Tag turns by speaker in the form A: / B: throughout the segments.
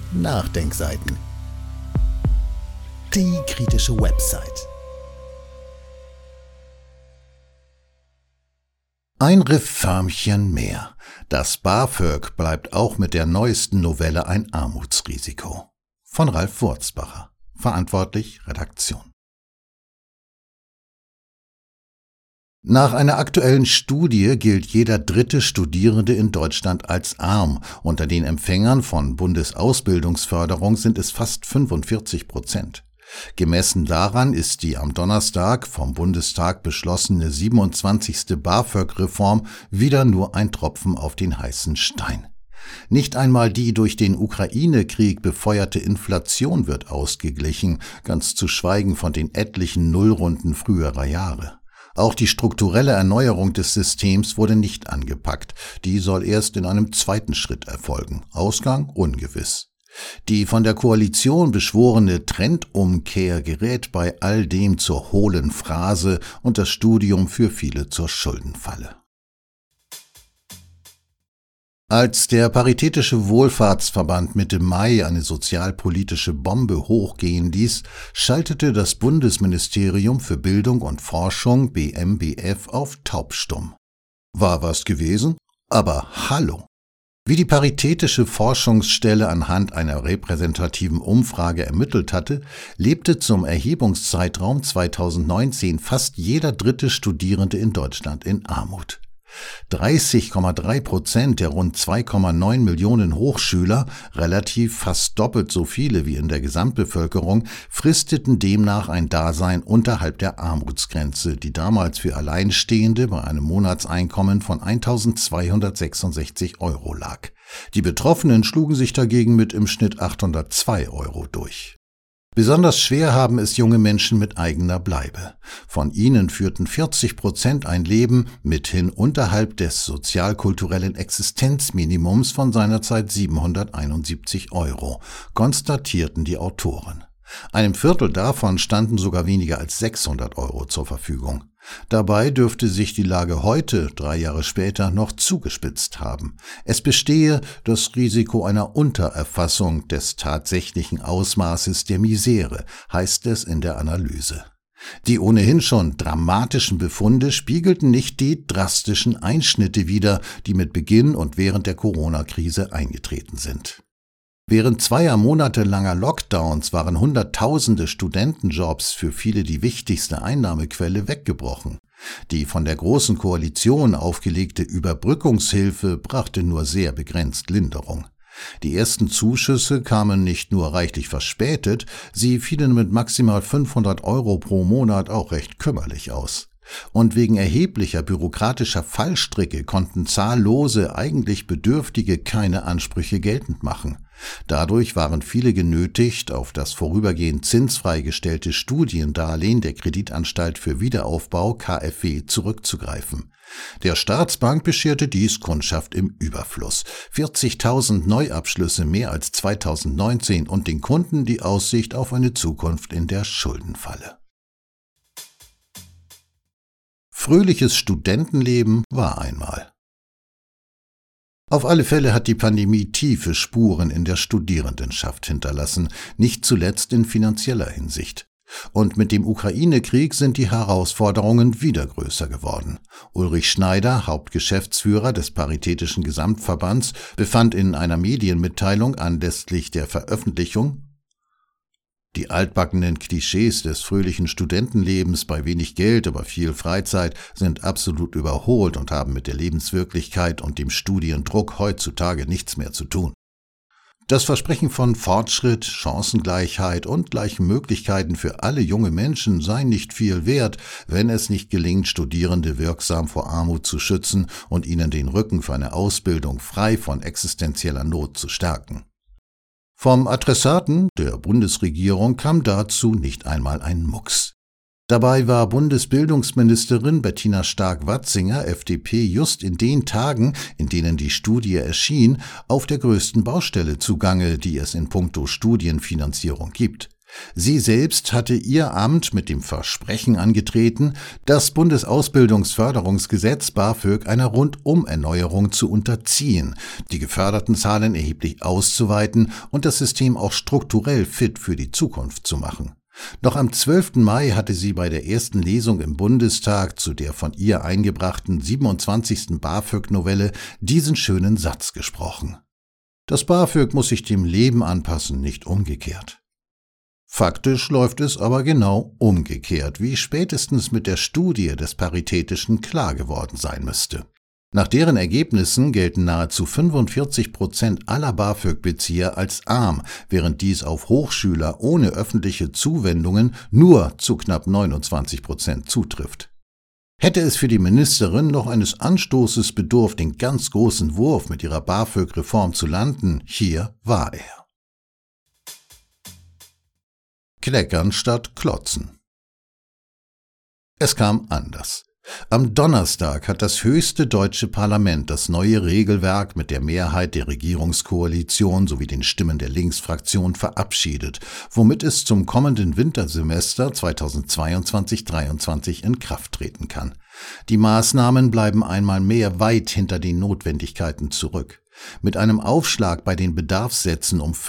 A: Nachdenkseiten. Die kritische Website. Ein Reförmchen mehr. Das BAföG bleibt auch mit der neuesten Novelle ein Armutsrisiko. Von Ralf Wurzbacher. Verantwortlich Redaktion. Nach einer aktuellen Studie gilt jeder dritte Studierende in Deutschland als arm. Unter den Empfängern von Bundesausbildungsförderung sind es fast 45%. Gemessen daran ist die am Donnerstag vom Bundestag beschlossene 27. BAföG-Reform wieder nur ein Tropfen auf den heißen Stein. Nicht einmal die durch den Ukraine-Krieg befeuerte Inflation wird ausgeglichen, ganz zu schweigen von den etlichen Nullrunden früherer Jahre. Auch die strukturelle Erneuerung des Systems wurde nicht angepackt. Die soll erst in einem zweiten Schritt erfolgen. Ausgang ungewiss. Die von der Koalition beschworene Trendumkehr gerät bei all dem zur hohlen Phrase und das Studium für viele zur Schuldenfalle. Als der Paritätische Wohlfahrtsverband Mitte Mai eine sozialpolitische Bombe hochgehen ließ, schaltete das Bundesministerium für Bildung und Forschung BMBF auf taubstumm. War was gewesen? Aber hallo! Wie die Paritätische Forschungsstelle anhand einer repräsentativen Umfrage ermittelt hatte, lebte zum Erhebungszeitraum 2019 fast jeder dritte Studierende in Deutschland in Armut. 30,3% der rund 2,9 Millionen Hochschüler, relativ fast doppelt so viele wie in der Gesamtbevölkerung, fristeten demnach ein Dasein unterhalb der Armutsgrenze, die damals für Alleinstehende bei einem Monatseinkommen von 1.266 € lag. Die Betroffenen schlugen sich dagegen mit im Schnitt 802 € durch. Besonders schwer haben es junge Menschen mit eigener Bleibe. Von ihnen führten 40% ein Leben mithin unterhalb des sozialkulturellen Existenzminimums von seinerzeit 771 €, konstatierten die Autoren. Einem Viertel davon standen sogar weniger als 600 € zur Verfügung. Dabei dürfte sich die Lage heute, 3 Jahre später, noch zugespitzt haben. Es bestehe das Risiko einer Untererfassung des tatsächlichen Ausmaßes der Misere, heißt es in der Analyse. Die ohnehin schon dramatischen Befunde spiegelten nicht die drastischen Einschnitte wider, die mit Beginn und während der Corona-Krise eingetreten sind. Während 2 Monate langer Lockdowns waren Hunderttausende Studentenjobs für viele die wichtigste Einnahmequelle weggebrochen. Die von der Großen Koalition aufgelegte Überbrückungshilfe brachte nur sehr begrenzt Linderung. Die ersten Zuschüsse kamen nicht nur reichlich verspätet, sie fielen mit maximal 500 € pro Monat auch recht kümmerlich aus. Und wegen erheblicher bürokratischer Fallstricke konnten zahllose, eigentlich Bedürftige keine Ansprüche geltend machen. Dadurch waren viele genötigt, auf das vorübergehend zinsfrei gestellte Studiendarlehen der Kreditanstalt für Wiederaufbau KfW zurückzugreifen. Der Staatsbank bescherte dies Kundschaft im Überfluss. 40.000 Neuabschlüsse mehr als 2019 und den Kunden die Aussicht auf eine Zukunft in der Schuldenfalle. Fröhliches Studentenleben war einmal. Auf alle Fälle hat die Pandemie tiefe Spuren in der Studierendenschaft hinterlassen, nicht zuletzt in finanzieller Hinsicht. Und mit dem Ukraine-Krieg sind die Herausforderungen wieder größer geworden. Ulrich Schneider, Hauptgeschäftsführer des Paritätischen Gesamtverbands, befand in einer Medienmitteilung anlässlich der Veröffentlichung: Die altbackenen Klischees des fröhlichen Studentenlebens bei wenig Geld, aber viel Freizeit sind absolut überholt und haben mit der Lebenswirklichkeit und dem Studiendruck heutzutage nichts mehr zu tun. Das Versprechen von Fortschritt, Chancengleichheit und gleichen Möglichkeiten für alle junge Menschen sei nicht viel wert, wenn es nicht gelingt, Studierende wirksam vor Armut zu schützen und ihnen den Rücken für eine Ausbildung frei von existenzieller Not zu stärken. Vom Adressaten, der Bundesregierung, kam dazu nicht einmal ein Mucks. Dabei war Bundesbildungsministerin Bettina Stark-Watzinger, FDP, just in den Tagen, in denen die Studie erschien, auf der größten Baustelle zugange, die es in puncto Studienfinanzierung gibt. Sie selbst hatte ihr Amt mit dem Versprechen angetreten, das Bundesausbildungsförderungsgesetz BAföG einer Rundumerneuerung zu unterziehen, die geförderten Zahlen erheblich auszuweiten und das System auch strukturell fit für die Zukunft zu machen. Noch am 12. Mai hatte sie bei der ersten Lesung im Bundestag zu der von ihr eingebrachten 27. BAföG-Novelle diesen schönen Satz gesprochen: Das BAföG muss sich dem Leben anpassen, nicht umgekehrt. Faktisch läuft es aber genau umgekehrt, wie spätestens mit der Studie des Paritätischen klar geworden sein müsste. Nach deren Ergebnissen gelten nahezu 45% aller BAföG-Bezieher als arm, während dies auf Hochschüler ohne öffentliche Zuwendungen nur zu knapp 29% zutrifft. Hätte es für die Ministerin noch eines Anstoßes bedurft, den ganz großen Wurf mit ihrer BAföG-Reform zu landen, hier war er. Kleckern statt Klotzen. Es kam anders. Am Donnerstag hat das höchste deutsche Parlament das neue Regelwerk mit der Mehrheit der Regierungskoalition sowie den Stimmen der Linksfraktion verabschiedet, womit es zum kommenden Wintersemester 2022/23 in Kraft treten kann. Die Maßnahmen bleiben einmal mehr weit hinter den Notwendigkeiten zurück. Mit einem Aufschlag bei den Bedarfssätzen um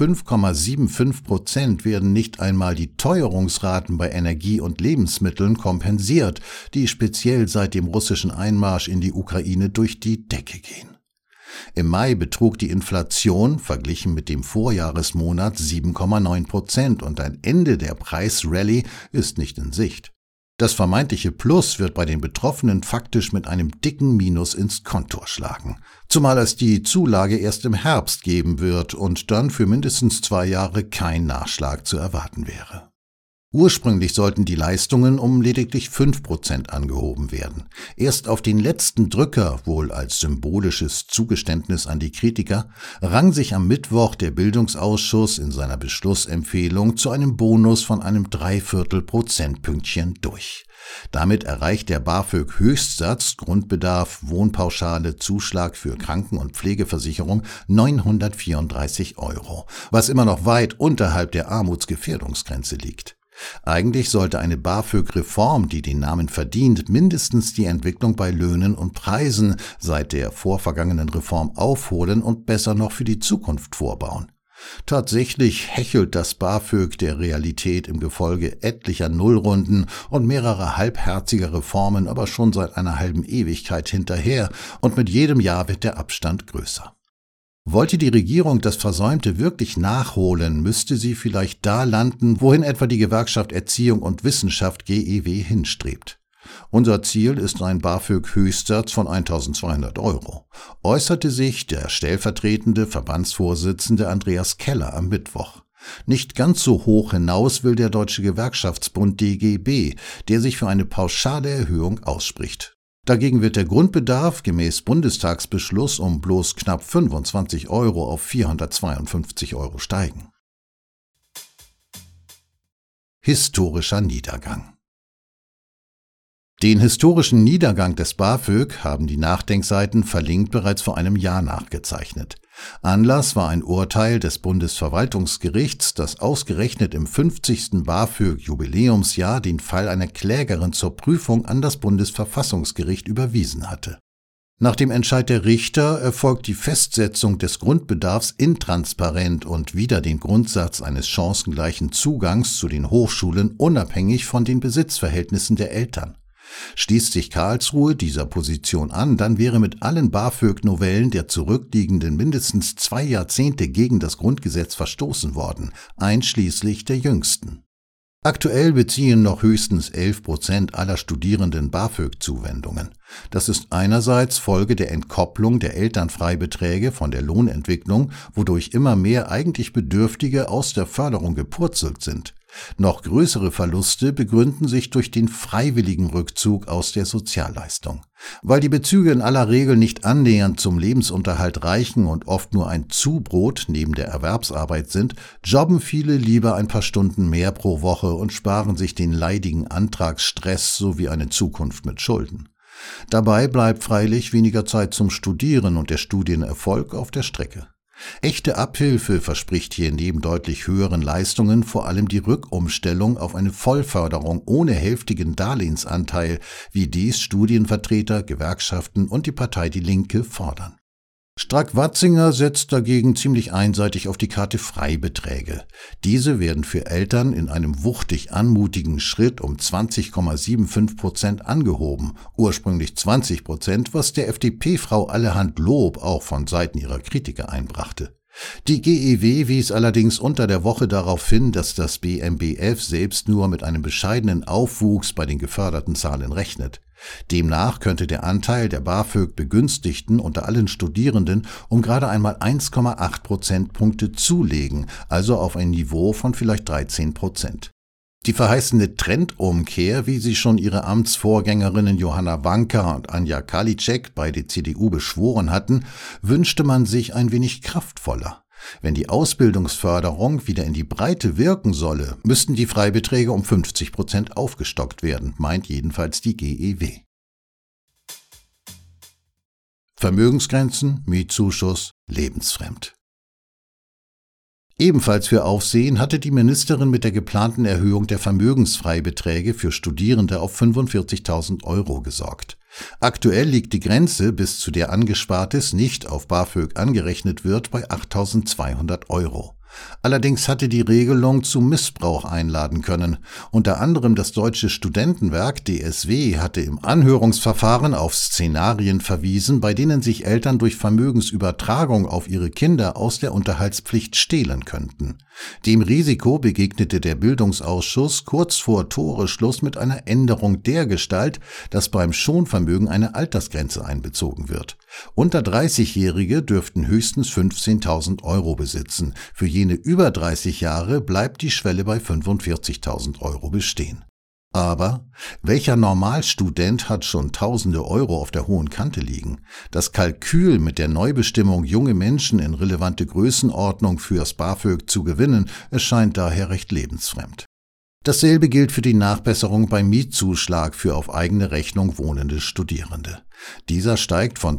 A: 5,75% werden nicht einmal die Teuerungsraten bei Energie und Lebensmitteln kompensiert, die speziell seit dem russischen Einmarsch in die Ukraine durch die Decke gehen. Im Mai betrug die Inflation, verglichen mit dem Vorjahresmonat, 7,9% und ein Ende der Preisrallye ist nicht in Sicht. Das vermeintliche Plus wird bei den Betroffenen faktisch mit einem dicken Minus ins Kontor schlagen, zumal es die Zulage erst im Herbst geben wird und dann für mindestens 2 Jahre kein Nachschlag zu erwarten wäre. Ursprünglich sollten die Leistungen um lediglich 5% angehoben werden. Erst auf den letzten Drücker, wohl als symbolisches Zugeständnis an die Kritiker, rang sich am Mittwoch der Bildungsausschuss in seiner Beschlussempfehlung zu einem Bonus von einem 3/4 Prozentpünktchen durch. Damit erreicht der BAföG-Höchstsatz, Grundbedarf, Wohnpauschale, Zuschlag für Kranken- und Pflegeversicherung 934 €, was immer noch weit unterhalb der Armutsgefährdungsgrenze liegt. Eigentlich sollte eine BAföG-Reform, die den Namen verdient, mindestens die Entwicklung bei Löhnen und Preisen seit der vorvergangenen Reform aufholen und besser noch für die Zukunft vorbauen. Tatsächlich hechelt das BAföG der Realität im Gefolge etlicher Nullrunden und mehrerer halbherziger Reformen aber schon seit einer halben Ewigkeit hinterher, und mit jedem Jahr wird der Abstand größer. Wollte die Regierung das Versäumte wirklich nachholen, müsste sie vielleicht da landen, wohin etwa die Gewerkschaft Erziehung und Wissenschaft GEW hinstrebt. Unser Ziel ist ein BAföG-Höchstsatz von 1.200 €, äußerte sich der stellvertretende Verbandsvorsitzende Andreas Keller am Mittwoch. Nicht ganz so hoch hinaus will der Deutsche Gewerkschaftsbund DGB, der sich für eine pauschale Erhöhung ausspricht. Dagegen wird der Grundbedarf gemäß Bundestagsbeschluss um bloß knapp 25 € auf 452 € steigen. Historischer Niedergang. Den historischen Niedergang des BAföG haben die Nachdenkseiten verlinkt bereits vor einem Jahr nachgezeichnet. Anlass war ein Urteil des Bundesverwaltungsgerichts, das ausgerechnet im 50. BAföG-Jubiläumsjahr den Fall einer Klägerin zur Prüfung an das Bundesverfassungsgericht überwiesen hatte. Nach dem Entscheid der Richter erfolgt die Festsetzung des Grundbedarfs intransparent und wider den Grundsatz eines chancengleichen Zugangs zu den Hochschulen unabhängig von den Besitzverhältnissen der Eltern. Schließt sich Karlsruhe dieser Position an, dann wäre mit allen BAföG-Novellen der zurückliegenden mindestens 2 Jahrzehnte gegen das Grundgesetz verstoßen worden, einschließlich der jüngsten. Aktuell beziehen noch höchstens 11% aller Studierenden BAföG-Zuwendungen. Das ist einerseits Folge der Entkopplung der Elternfreibeträge von der Lohnentwicklung, wodurch immer mehr eigentlich Bedürftige aus der Förderung gepurzelt sind. Noch größere Verluste begründen sich durch den freiwilligen Rückzug aus der Sozialleistung. Weil die Bezüge in aller Regel nicht annähernd zum Lebensunterhalt reichen und oft nur ein Zubrot neben der Erwerbsarbeit sind, jobben viele lieber ein paar Stunden mehr pro Woche und sparen sich den leidigen Antragsstress sowie eine Zukunft mit Schulden. Dabei bleibt freilich weniger Zeit zum Studieren und der Studienerfolg auf der Strecke. Echte Abhilfe verspricht hier neben deutlich höheren Leistungen vor allem die Rückumstellung auf eine Vollförderung ohne hälftigen Darlehensanteil, wie dies Studienvertreter, Gewerkschaften und die Partei Die Linke fordern. Strack-Watzinger setzt dagegen ziemlich einseitig auf die Karte Freibeträge. Diese werden für Eltern in einem wuchtig anmutigen Schritt um 20,75% angehoben, ursprünglich 20%, was der FDP-Frau allerhand Lob auch von Seiten ihrer Kritiker einbrachte. Die GEW wies allerdings unter der Woche darauf hin, dass das BMBF selbst nur mit einem bescheidenen Aufwuchs bei den geförderten Zahlen rechnet. Demnach könnte der Anteil der BAföG-Begünstigten unter allen Studierenden um gerade einmal 1,8 Prozentpunkte zulegen, also auf ein Niveau von vielleicht 13%. Die verheißene Trendumkehr, wie sie schon ihre Amtsvorgängerinnen Johanna Wanka und Anja Karliczek bei der CDU beschworen hatten, wünschte man sich ein wenig kraftvoller. Wenn die Ausbildungsförderung wieder in die Breite wirken solle, müssten die Freibeträge um 50% aufgestockt werden, meint jedenfalls die GEW. Vermögensgrenzen, Mietzuschuss, lebensfremd. Ebenfalls für Aufsehen hatte die Ministerin mit der geplanten Erhöhung der Vermögensfreibeträge für Studierende auf 45.000 € gesorgt. Aktuell liegt die Grenze, bis zu der Angespartes nicht auf BAföG angerechnet wird, bei 8.200 €. Allerdings hatte die Regelung zu Missbrauch einladen können. Unter anderem das Deutsche Studentenwerk DSW hatte im Anhörungsverfahren auf Szenarien verwiesen, bei denen sich Eltern durch Vermögensübertragung auf ihre Kinder aus der Unterhaltspflicht stehlen könnten. Dem Risiko begegnete der Bildungsausschuss kurz vor Toreschluss mit einer Änderung dergestalt, dass beim Schonvermögen eine Altersgrenze einbezogen wird. Unter 30-Jährige dürften höchstens 15.000 € besitzen. Für jene über 30 Jahre bleibt die Schwelle bei 45.000 € bestehen. Aber welcher Normalstudent hat schon tausende Euro auf der hohen Kante liegen? Das Kalkül mit der Neubestimmung, junge Menschen in relevante Größenordnung fürs BAföG zu gewinnen, erscheint daher recht lebensfremd. Dasselbe gilt für die Nachbesserung beim Mietzuschlag für auf eigene Rechnung wohnende Studierende. Dieser steigt von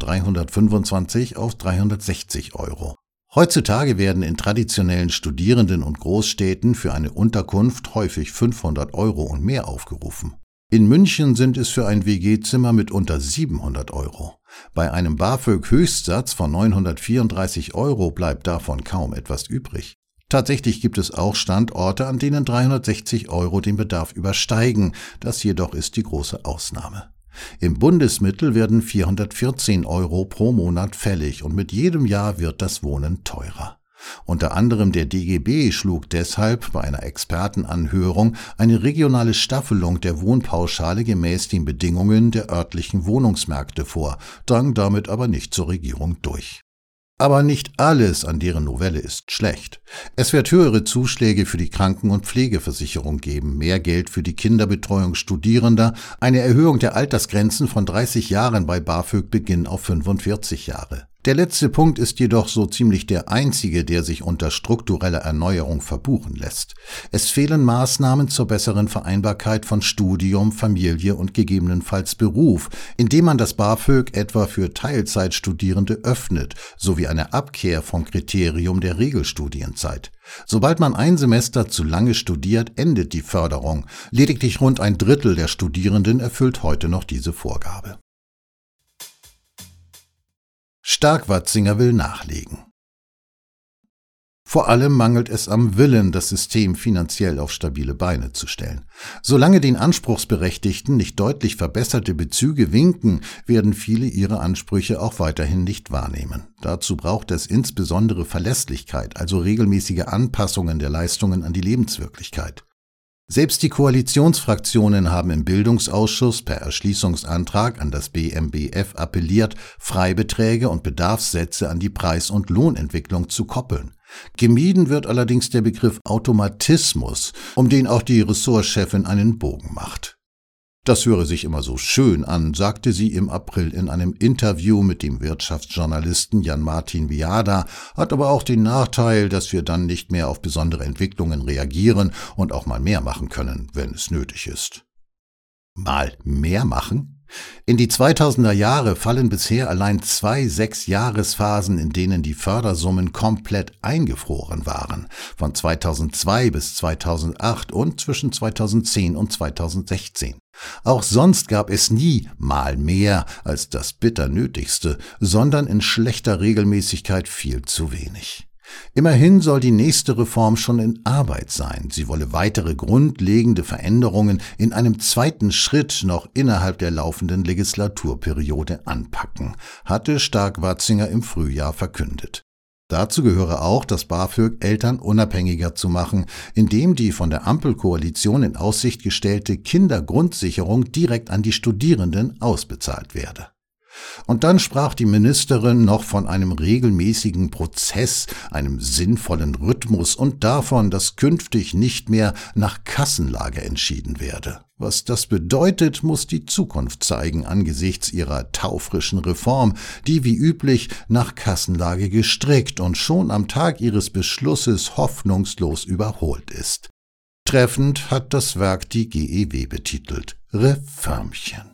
A: 325 auf 360 €. Heutzutage werden in traditionellen Studierenden- und Großstädten für eine Unterkunft häufig 500 € und mehr aufgerufen. In München sind es für ein WG-Zimmer mit unter 700 €. Bei einem BAföG-Höchstsatz von 934 € bleibt davon kaum etwas übrig. Tatsächlich gibt es auch Standorte, an denen 360 € den Bedarf übersteigen. Das jedoch ist die große Ausnahme. Im Bundesmittel werden 414 € pro Monat fällig und mit jedem Jahr wird das Wohnen teurer. Unter anderem der DGB schlug deshalb bei einer Expertenanhörung eine regionale Staffelung der Wohnpauschale gemäß den Bedingungen der örtlichen Wohnungsmärkte vor, drang damit aber nicht zur Regierung durch. Aber nicht alles an deren Novelle ist schlecht. Es wird höhere Zuschläge für die Kranken- und Pflegeversicherung geben, mehr Geld für die Kinderbetreuung Studierender, eine Erhöhung der Altersgrenzen von 30 Jahren bei BAföG-Beginn auf 45 Jahre. Der letzte Punkt ist jedoch so ziemlich der einzige, der sich unter struktureller Erneuerung verbuchen lässt. Es fehlen Maßnahmen zur besseren Vereinbarkeit von Studium, Familie und gegebenenfalls Beruf, indem man das BAföG etwa für Teilzeitstudierende öffnet, sowie eine Abkehr vom Kriterium der Regelstudienzeit. Sobald man ein Semester zu lange studiert, endet die Förderung. Lediglich rund ein Drittel der Studierenden erfüllt heute noch diese Vorgabe. Stark-Watzinger will nachlegen. Vor allem mangelt es am Willen, das System finanziell auf stabile Beine zu stellen. Solange den Anspruchsberechtigten nicht deutlich verbesserte Bezüge winken, werden viele ihre Ansprüche auch weiterhin nicht wahrnehmen. Dazu braucht es insbesondere Verlässlichkeit, also regelmäßige Anpassungen der Leistungen an die Lebenswirklichkeit. Selbst die Koalitionsfraktionen haben im Bildungsausschuss per Erschließungsantrag an das BMBF appelliert, Freibeträge und Bedarfssätze an die Preis- und Lohnentwicklung zu koppeln. Gemieden wird allerdings der Begriff Automatismus, um den auch die Ressortchefin einen Bogen macht. Das höre sich immer so schön an, sagte sie im April in einem Interview mit dem Wirtschaftsjournalisten Jan-Martin Viada, hat aber auch den Nachteil, dass wir dann nicht mehr auf besondere Entwicklungen reagieren und auch mal mehr machen können, wenn es nötig ist. Mal mehr machen? In die 2000er Jahre fallen bisher allein 2 6-Jahresphasen, in denen die Fördersummen komplett eingefroren waren, von 2002 bis 2008 und zwischen 2010 und 2016. Auch sonst gab es nie mal mehr als das bitter Nötigste, sondern in schlechter Regelmäßigkeit viel zu wenig. Immerhin soll die nächste Reform schon in Arbeit sein. Sie wolle weitere grundlegende Veränderungen in einem zweiten Schritt noch innerhalb der laufenden Legislaturperiode anpacken, hatte Stark-Watzinger im Frühjahr verkündet. Dazu gehöre auch, das BAföG Eltern unabhängiger zu machen, indem die von der Ampelkoalition in Aussicht gestellte Kindergrundsicherung direkt an die Studierenden ausbezahlt werde. Und dann sprach die Ministerin noch von einem regelmäßigen Prozess, einem sinnvollen Rhythmus und davon, dass künftig nicht mehr nach Kassenlage entschieden werde. Was das bedeutet, muss die Zukunft zeigen angesichts ihrer taufrischen Reform, die wie üblich nach Kassenlage gestrickt und schon am Tag ihres Beschlusses hoffnungslos überholt ist. Treffend hat das Werk die GEW betitelt: Reformchen.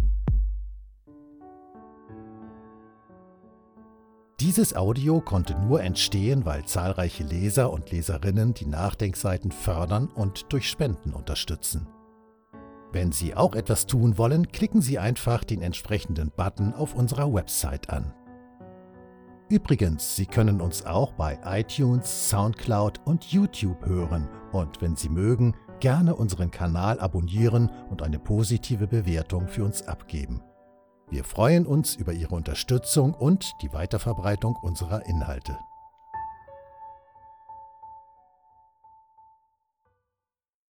B: Dieses Audio konnte nur entstehen, weil zahlreiche Leser und Leserinnen die Nachdenkseiten fördern und durch Spenden unterstützen. Wenn Sie auch etwas tun wollen, klicken Sie einfach den entsprechenden Button auf unserer Website an. Übrigens, Sie können uns auch bei iTunes, Soundcloud und YouTube hören und wenn Sie mögen, gerne unseren Kanal abonnieren und eine positive Bewertung für uns abgeben. Wir freuen uns über Ihre Unterstützung und die Weiterverbreitung unserer Inhalte.